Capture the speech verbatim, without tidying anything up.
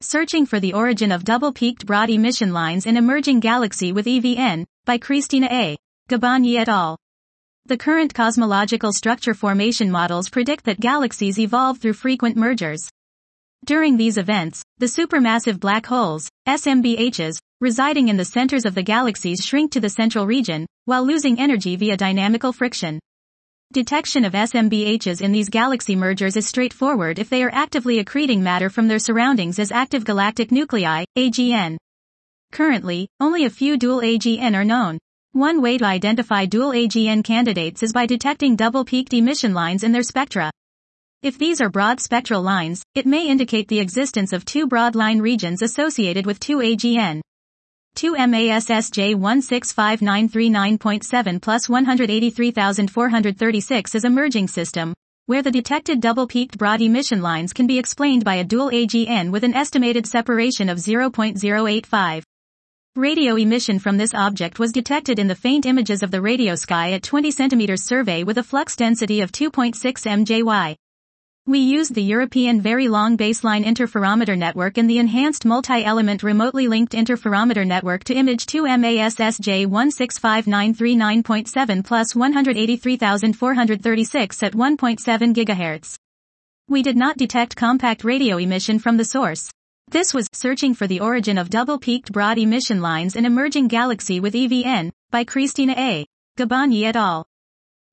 Searching for the Origin of Double-Peaked Broad Emission Lines in Emerging Galaxy with E V N, by Christina A. Gabagni et al. The current cosmological structure formation models predict that galaxies evolve through frequent mergers. During these events, the supermassive black holes, S M B Hs, residing in the centers of the galaxies shrink to the central region, while losing energy via dynamical friction. Detection of S M B Hs in these galaxy mergers is straightforward if they are actively accreting matter from their surroundings as active galactic nuclei, A G N. Currently, only a few dual A G N are known. One way to identify dual A G N candidates is by detecting double-peaked emission lines in their spectra. If these are broad spectral lines, it may indicate the existence of two broad line regions associated with two A G N. two M A S S J one six five nine three nine point seven plus one hundred eighty-three thousand four hundred thirty-six is a merging system, where the detected double-peaked broad emission lines can be explained by a dual A G N with an estimated separation of zero point zero eight five. Radio emission from this object was detected in the faint images of the radio sky at twenty centimeters survey with a flux density of two point six M J Y. We used the European Very Long Baseline Interferometer Network and the Enhanced Multi-Element Remotely Linked Interferometer Network to image two M A S S J one six five nine three nine point seven plus one hundred eighty-three thousand four hundred thirty-six at one point seven gigahertz. We did not detect compact radio emission from the source. This was Searching for the Origin of Double-Peaked Broad Emission Lines in Emerging Galaxy with E V N, by Christina A. Gabagni et al.